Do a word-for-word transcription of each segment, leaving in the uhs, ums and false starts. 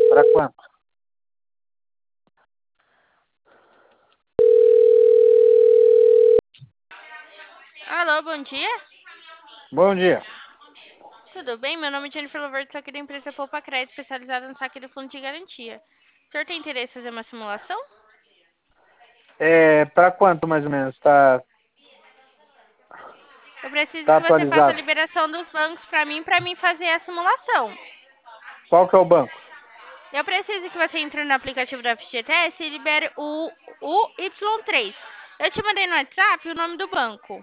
Para quanto? Alô, bom dia. Bom dia. Tudo bem? Meu nome é Jennifer Loverto, sou aqui da empresa Poupa Crédito, especializada no saque do fundo de garantia. O senhor tem interesse em fazer uma simulação? É, para quanto mais ou menos? Tá, Eu preciso tá que você faça a atualizado? liberação dos bancos para mim, para mim fazer a simulação. Qual que é o banco? Eu preciso que você entre no aplicativo da F G T S e libere o U Y três. Eu te mandei no WhatsApp o nome do banco.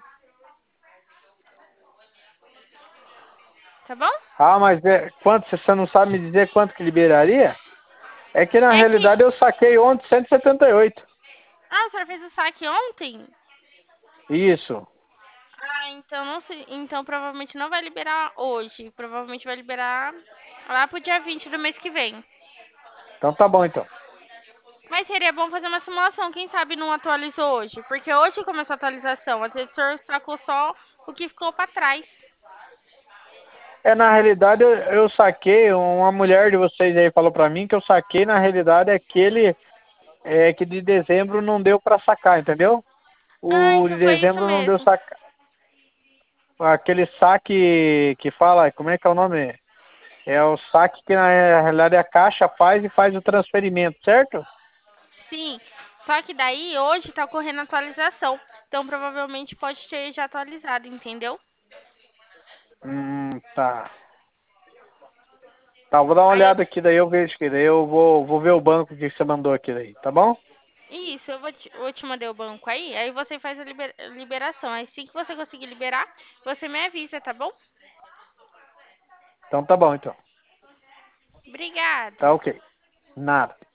Tá bom? Ah, mas é, quanto, você não sabe me dizer quanto que liberaria? É que na É que... realidade eu saquei ontem cento e setenta e oito. Ah, o senhor fez o saque ontem? Isso. Ah, então não sei. Então provavelmente não vai liberar hoje. Provavelmente vai liberar lá pro dia vinte do mês que vem. Então tá bom então. Mas seria bom fazer uma simulação, quem sabe não atualizou hoje. Porque hoje começou a atualização. Às vezes o senhor sacou só o que ficou pra trás. É, na realidade eu, eu saquei, uma mulher de vocês aí falou pra mim que eu saquei, na realidade aquele é que de dezembro não deu pra sacar, entendeu? Ah, O de então foi isso dezembro não deu mesmo. sacar. Aquele saque que fala, como é que é o nome? É o saque que na realidade a caixa faz e faz o transferimento, certo? Sim. Só que daí hoje tá ocorrendo atualização. Então provavelmente pode ter já atualizado, entendeu? Hum, tá. Tá, vou dar uma Aí eu. olhada aqui, daí eu vejo aqui, daí eu vou, vou ver o banco que você mandou aqui daí, tá bom? Isso, eu vou te, vou te mandar o banco aí. Aí você faz a liber- liberação. Aí assim que você conseguir liberar, você me avisa, tá bom? Então tá bom então. Obrigada. Tá ok. Nada.